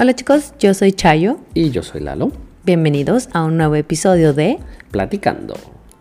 Hola chicos, yo soy Chayo. Y yo soy Lalo. Bienvenidos a un nuevo episodio de Platicando.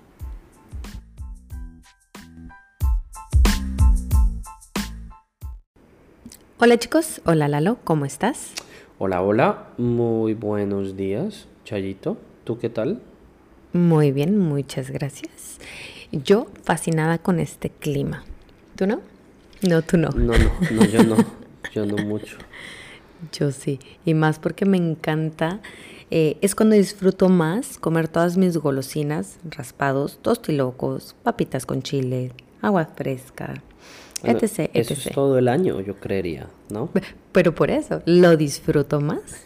Hola chicos, hola Lalo, ¿cómo estás? Hola, hola, muy buenos días, Chayito. ¿Tú qué tal? Muy bien, muchas gracias. Yo fascinada con este clima. ¿Tú no? No, tú no. No, yo no mucho. Yo sí, y más porque me encanta, es cuando disfruto más comer todas mis golosinas, raspados, tostilocos, papitas con chile, agua fresca, Bueno, etc, eso es etc. todo el año, yo creería, ¿no? Pero por eso, lo disfruto más.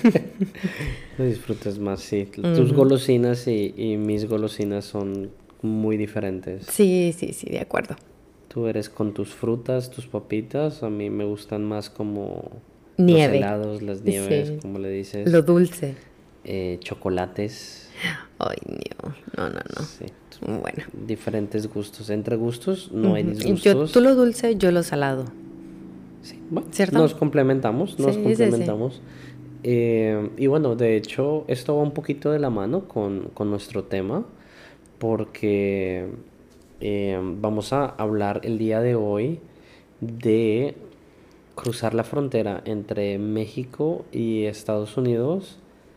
Lo disfrutas más, sí. Tus golosinas y mis golosinas son muy diferentes. Sí, de acuerdo. Tú eres con tus frutas, tus papitas. A mí me gustan más como los Nieve. helados, las nieves, Sí, como le lo dices, dulce. chocolates. Ay, no. Sí. Bueno. Diferentes gustos. Entre gustos no hay Y tú disgustos. lo dulce, yo lo salado. Sí, bueno, ¿Cierto? nos complementamos, nos Sí, sí, sí. complementamos. Y bueno, de hecho, esto va un poquito de la mano con nuestro tema, porque vamos a hablar el día de hoy de cruzar la frontera entre México y Estados Unidos.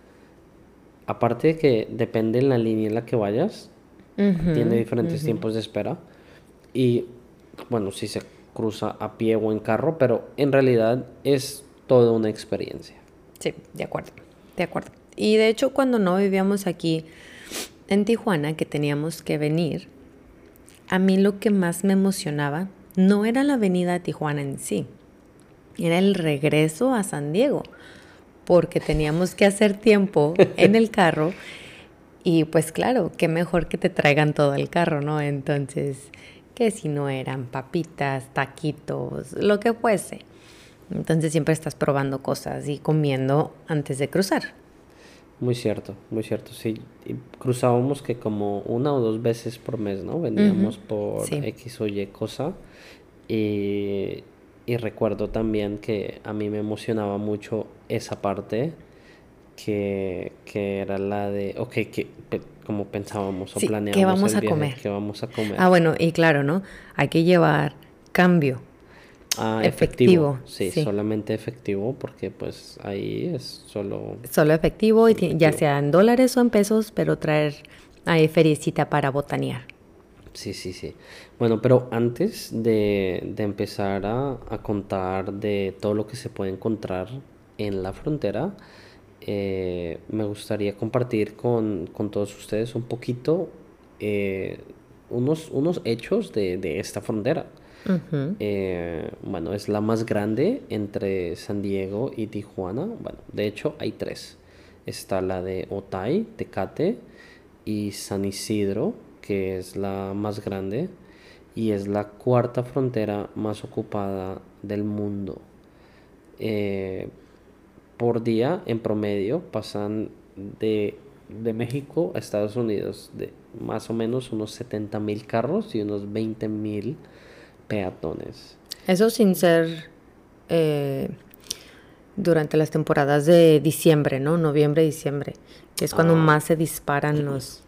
Aparte de que depende en la línea en la que vayas, tiene diferentes tiempos de espera. Y bueno, si se cruza a pie o en carro, pero en realidad es toda una experiencia. Sí, de acuerdo, de acuerdo. Y de hecho, cuando no vivíamos aquí en Tijuana, que teníamos que venir, a mí lo que más me emocionaba no era la venida a Tijuana en sí, era el regreso a San Diego, porque teníamos que hacer tiempo en el carro y pues claro, qué mejor que te traigan todo el carro, ¿no? Entonces, que si no eran papitas, taquitos, lo que fuese. Entonces siempre estás probando cosas y comiendo antes de cruzar. Muy cierto, sí. Y cruzábamos que como una o dos veces por mes, ¿no? Veníamos por Sí. X o Y cosa. Y, y recuerdo también que a mí me emocionaba mucho esa parte que era la de, ok, como pensábamos o Sí, ¿qué planeábamos vamos el a viaje, comer? que vamos a comer. Ah, bueno, y claro, ¿no? Hay que llevar cambio Ah, efectivo, efectivo, sí, sí. solamente efectivo, porque pues ahí es Solo efectivo, solo ya efectivo. sea en dólares o en pesos, pero traer ahí feriecita para botanear. Sí, sí, sí. Bueno, pero antes de empezar a contar de todo lo que se puede encontrar en la frontera, me gustaría compartir con todos ustedes un poquito eh, unos hechos de esta frontera. Bueno, es la más grande entre San Diego y Tijuana. Bueno, de hecho hay tres. Está la de Otay, Tecate y San Isidro, que es la más grande y es la cuarta frontera más ocupada del mundo. Eh, por día, en promedio, pasan de México a Estados Unidos de más o menos unos 70,000 carros y unos 20,000 peatones. Eso sin ser eh, durante las temporadas de diciembre, ¿no? Noviembre, diciembre, que es cuando Ah, más se disparan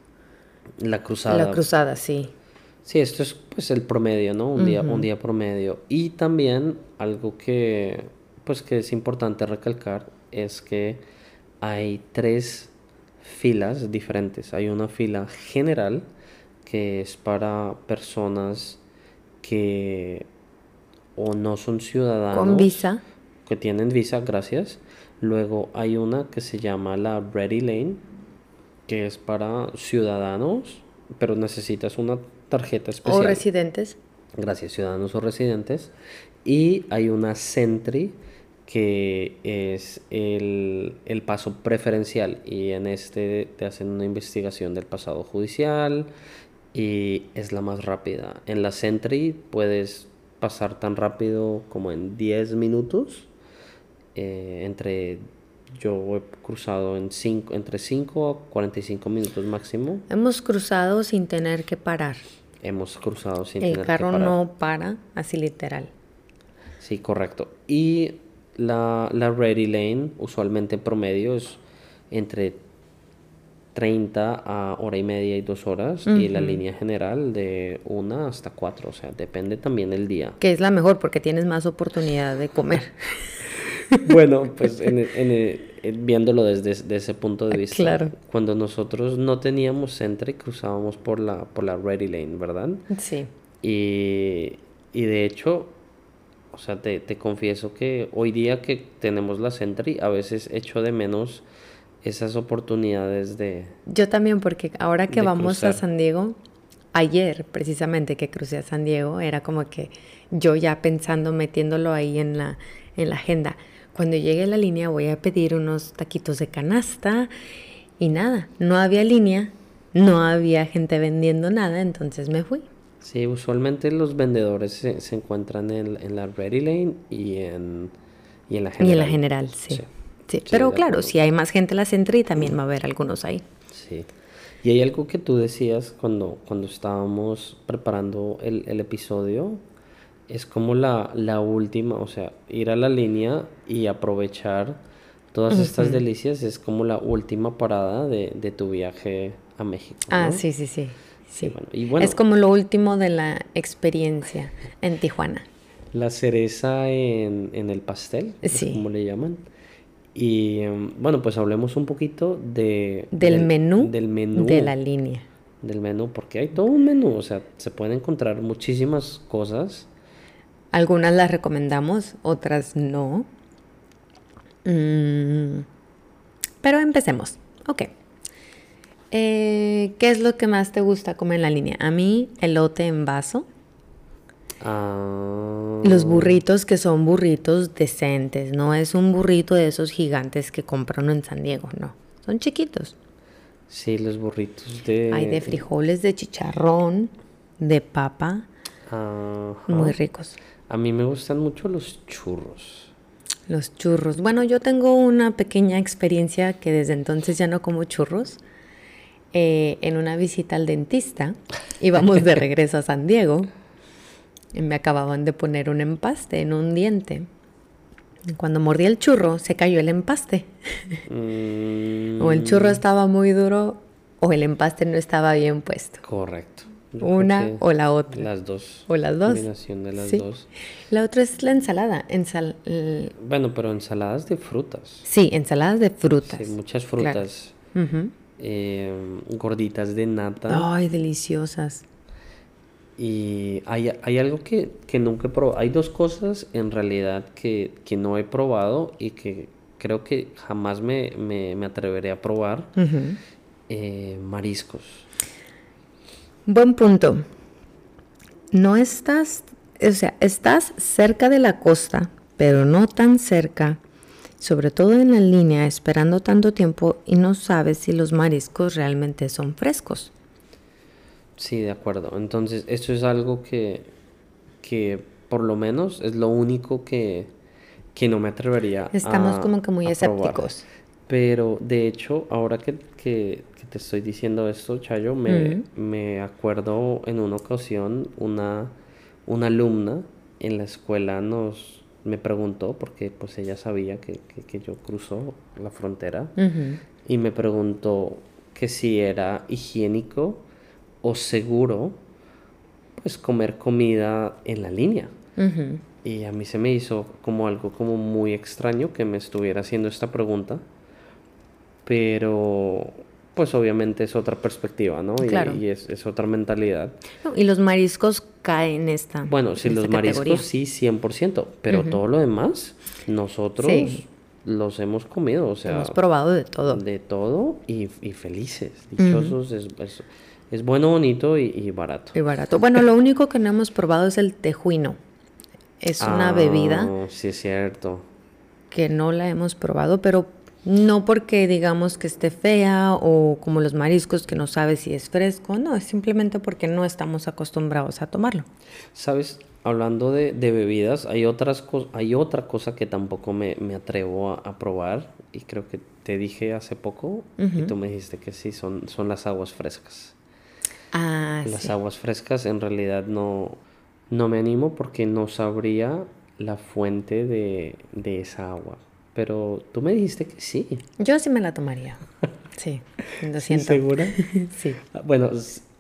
la la cruzada. cruzada, sí. Sí, esto es pues el promedio, ¿no? Un día promedio. Y también algo que pues que es importante recalcar es que hay tres filas diferentes. Hay una fila general que es para personas que o no son Con ciudadanos, visa. que tienen visa, gracias. Luego hay una que se llama la Ready Lane, que es para ciudadanos, pero necesitas una tarjeta O especial. residentes. Gracias, ciudadanos o residentes. Y hay una Sentry, que es el paso preferencial. Y en este te hacen una investigación del pasado judicial y es la más rápida. En la Sentry puedes pasar tan rápido como en 10 minutos. Entre yo he cruzado entre 5 a 45 minutos máximo. Hemos cruzado sin tener que parar. Hemos cruzado sin El tener que carro parar. no para, así literal. Sí, correcto. Y la Ready Lane usualmente en promedio es entre 30 a hora y media y 2 horas, y la línea general de 1 hasta 4, o sea, depende también el día. Que es la mejor porque tienes más oportunidad de comer. Bueno, pues viéndolo desde ese punto de vista, Claro. cuando nosotros no teníamos Centra y cruzábamos por la Ready Lane, ¿verdad? Sí. Y de hecho, o sea, te confieso que hoy día que tenemos la Sentry, a veces echo de menos esas oportunidades Yo también, porque ahora que de vamos a cruzar. San Diego, ayer precisamente que crucé a San Diego, era como que yo ya pensando, metiéndolo ahí en la agenda. Cuando llegue a la línea voy a pedir unos taquitos de canasta y nada, no había línea, no había gente vendiendo nada, entonces me fui. Sí, usualmente los vendedores se encuentran en la Ready Lane y en la Y en la general. general, sí. Sí, Sí, sí, pero de claro, acuerdo. si hay más gente en la Sentry, también va a haber algunos ahí. Sí. Y hay algo que tú decías cuando estábamos preparando el episodio, es como la última, o sea, ir a la línea y aprovechar todas estas delicias, es como la última parada de tu viaje a México, Ah, ¿no? sí, sí, sí, Sí, sí. bueno, y Es bueno, como lo último de la experiencia en Tijuana. la cereza en el pastel, es Sí. como le llaman. Y bueno, pues hablemos un poquito Del menú del de menú. la línea. Del menú, porque hay todo un menú, o sea, se pueden encontrar muchísimas cosas. Algunas las recomendamos, otras no. Mm, pero empecemos. Ok. ¿Qué es lo que más te gusta comer en la línea? A mí, elote en vaso. Ah, Los burritos que son burritos decentes. No es un burrito de esos gigantes que compra uno en San Diego, no. Son chiquitos. sí, los burritos Hay de frijoles, de chicharrón, de papa. Muy Ajá. ricos. A mí me gustan mucho los churros. Los churros. Bueno, yo tengo una pequeña experiencia que desde entonces ya no como churros. En una visita al dentista, íbamos de regreso a San Diego y me acababan de poner un empaste en un diente. Y cuando mordí el churro, se cayó el empaste. O el churro Mm, estaba muy duro o el empaste no estaba bien puesto. correcto. Yo creo Una que o la otra. las dos. O las dos. Combinación de las Sí. dos. La otra es la ensalada. Bueno, pero ensaladas de frutas. Sí, ensaladas de Sí, frutas. muchas Claro. frutas. Ujú. Gorditas de nata. Ay, deliciosas. Y hay algo que nunca he probado. Hay dos cosas en realidad que no he probado y que creo que jamás me atreveré a probar. Ujú. Mariscos. Buen punto. No estás, o sea, estás cerca de la costa, pero no tan cerca, sobre todo en la línea, esperando tanto tiempo y no sabes si los mariscos realmente son frescos. Sí, de acuerdo. Entonces, esto es algo que por lo menos es lo único que no me atrevería Estamos como que muy a probar. escépticos. Pero de hecho, ahora que te estoy diciendo esto, Chayo, me acuerdo en una ocasión una alumna en la escuela me preguntó, porque pues ella sabía que yo cruzo la frontera, Ujú, y me preguntó que si era higiénico o seguro pues comer comida en la línea. ujú. Y a mí se me hizo como algo como muy extraño que me estuviera haciendo esta pregunta, pero pues obviamente es otra perspectiva, ¿no? Claro. Y es otra mentalidad. No, y los mariscos caen Bueno, si en esta los categoría. mariscos sí, 100%, pero todo lo demás, nosotros Sí. los hemos comido, o sea, Hemos probado de todo. de todo y felices, dichosos, es bueno, bonito y barato. Y barato. Bueno, lo único que no hemos probado es el tejuino. Es una bebida Sí, es cierto. que no la hemos probado, pero no porque digamos que esté fea o como los mariscos que no sabes si es fresco, no, es simplemente porque no estamos acostumbrados a tomarlo. ¿Sabes? Hablando de bebidas, hay otra cosa que tampoco me atrevo a probar, y creo que te dije hace poco y tú me dijiste que sí, son las aguas frescas. Ah, Las sí. aguas frescas en realidad no me animo porque no sabría la fuente de esa agua. Pero tú me dijiste que sí. Yo sí me la tomaría. Sí, lo ¿Sí, siento. segura? Sí. Bueno,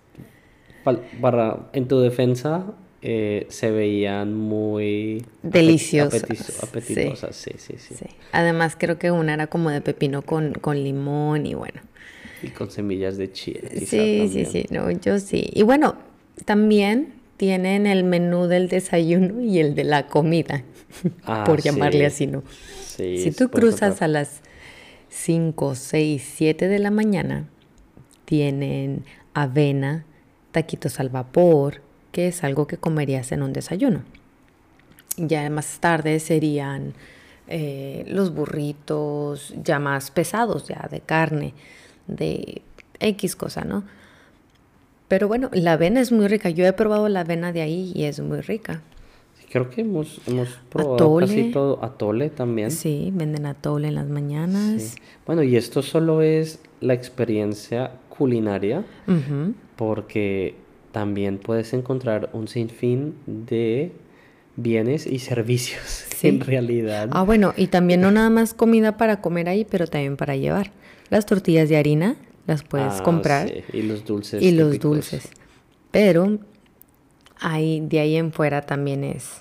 en tu defensa, se veían muy Deliciosas. Sí, apetitosas. Sí, sí, sí. sí. Además, creo que una era como de pepino con limón y bueno. Y con semillas de chía, quizá Sí, sí, también. sí, no, yo sí. Y bueno, también tienen el menú del desayuno y el de la comida, Ah, por llamarle sí. así, ¿no? Sí, Si se tú puede cruzas encontrar. a las 5, 6, 7 de la mañana, tienen avena, taquitos al vapor, que es algo que comerías en un desayuno. Ya más tarde serían los burritos ya más pesados, ya de carne, de X cosa, ¿no? Pero bueno, la avena es muy rica. Yo he probado la avena de ahí y es muy rica. Sí, creo que hemos probado Atole, casi todo. Atole también. sí, venden atole en las Sí. mañanas. Bueno, y esto solo es la experiencia culinaria, Ujú, porque también puedes encontrar un sinfín de bienes y servicios en sí. realidad. Ah, bueno, y también no nada más comida para comer ahí, pero también para llevar. Las tortillas de harina las puedes Ah, comprar sí, y los y dulces los típicos. dulces. Pero ahí, de ahí en fuera también es.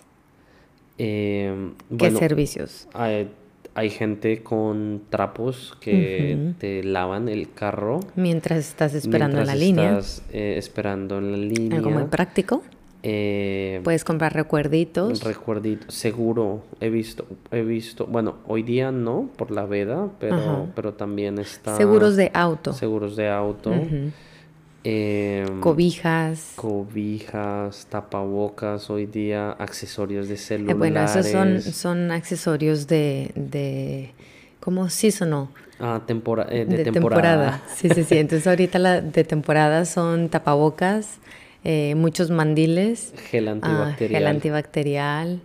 ¿Qué Bueno, servicios? hay, hay gente con trapos que Ujú. te lavan el carro Mientras estás esperando en mientras la línea, estás esperando en la algo muy línea. práctico. Eh, Puedes comprar recuerditos. Recuerdito, seguro, bueno, hoy día no por la veda, Ajá. pero también está Seguros de auto. seguros de auto, Ujú. em, Cobijas. cobijas, tapabocas, hoy día accesorios de Bueno, esos celulares, son accesorios de como seasonal, de de temporada. temporada, Sí, sí, sí. Entonces ahorita la de temporada son tapabocas, muchos mandiles, gel gel antibacterial antibacterial.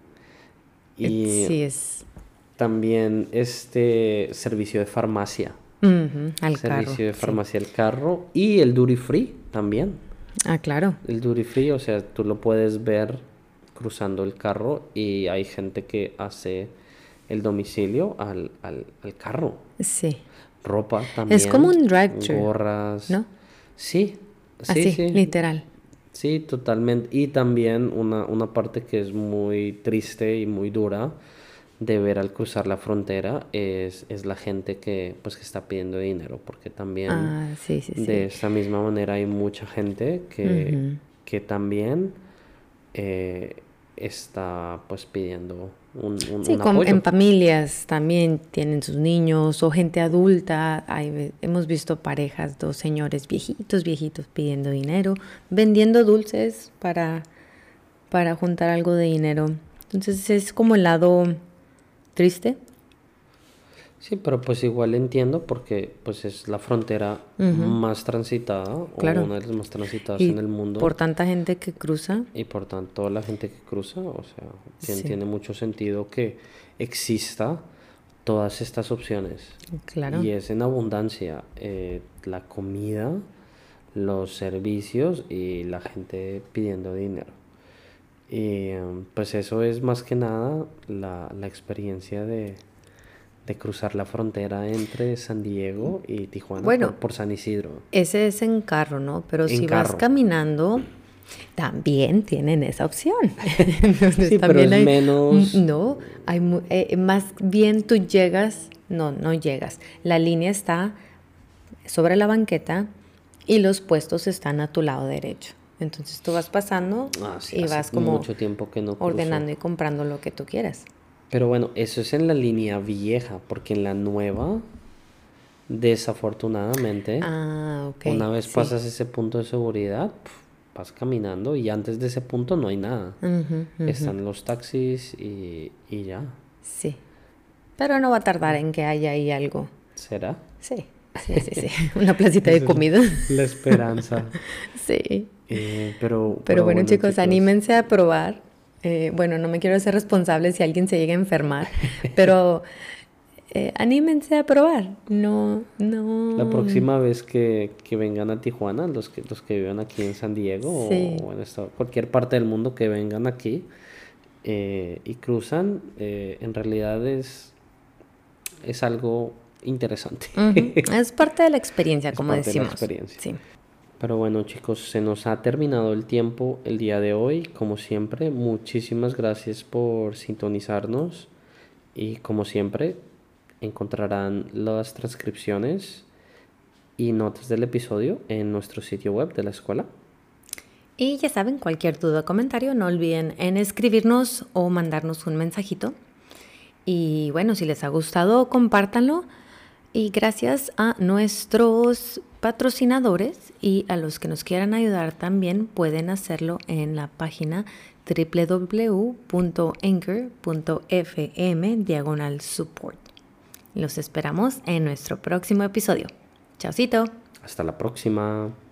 y Sí, es también este servicio de farmacia. al carro, Servicio de sí. farmacia al carro y el duty free también. Ah, claro. El duty free, o sea, tú lo puedes ver cruzando el carro y hay gente que hace el domicilio al carro. Sí. Ropa Es como también, un drive-thru, gorras. ¿no? Sí, sí, Así, sí, literal. sí, totalmente. Y también una parte que es muy triste y muy dura de ver al cruzar la frontera es la gente que, pues, que está pidiendo dinero, porque también Ah, sí, sí, de sí. esta misma manera hay mucha gente Ujú. que también eh, está pues pidiendo Sí, un apoyo. en familias también tienen sus niños o gente adulta. Hemos visto parejas, dos señores viejitos, viejitos pidiendo dinero, vendiendo dulces para juntar algo de dinero. Entonces es como el lado triste. Sí, pero pues igual entiendo porque pues es la frontera Ujú, más transitada o claro. una de las más transitadas Y en el mundo por tanta gente que cruza, y por tanto la gente que cruza, o sea, sí, tiene mucho sentido que exista todas estas opciones claro. y es en abundancia la comida, los servicios y la gente pidiendo dinero. Y pues eso es más que nada la experiencia de cruzar la frontera entre San Diego y Tijuana Bueno, por San Isidro, ese es en carro, ¿no? Pero en si vas carro. caminando, también tienen esa opción. Entonces Sí, pero también es hay, menos... no, más bien tú llegas, no llegas. La línea está sobre la banqueta y los puestos están a tu lado derecho. Entonces tú vas pasando Ah, sí, y hace vas como mucho tiempo que no cruzo. ordenando y comprando lo que tú quieras. Pero bueno, eso es en la línea vieja, porque en la nueva, desafortunadamente, Ah, ok, una vez sí. pasas ese punto de seguridad, vas caminando y antes de ese punto no hay nada. Ujú, ujú, Están los taxis y ya. sí. Pero no va a tardar en que haya ahí algo. ¿Será? Sí, sí, sí, sí. Una placita de Esa es comida. la esperanza. Sí. Pero Pero bueno, bueno, chicos, chicos. anímense a probar. Bueno, no me quiero hacer responsable si alguien se llega a enfermar, pero anímense a probar. No, La no. próxima vez que vengan a Tijuana, los que vivan aquí en San Diego Sí, o en cualquier parte del mundo que vengan aquí, y cruzan, en realidad es algo interesante. Es parte de la experiencia, Es como parte de la decimos. experiencia. Sí. Pero bueno, chicos, se nos ha terminado el tiempo el día de hoy. Como siempre, muchísimas gracias por sintonizarnos. Y como siempre, encontrarán las transcripciones y notas del episodio en nuestro sitio web de la escuela. Y ya saben, cualquier duda o comentario, no olviden en escribirnos o mandarnos un mensajito. Y bueno, si les ha gustado, compártanlo. Y gracias a nuestros patrocinadores y a los que nos quieran ayudar también pueden hacerlo en la página www.anchor.fm/support. Los esperamos en nuestro próximo episodio. Chaucito. Hasta la próxima.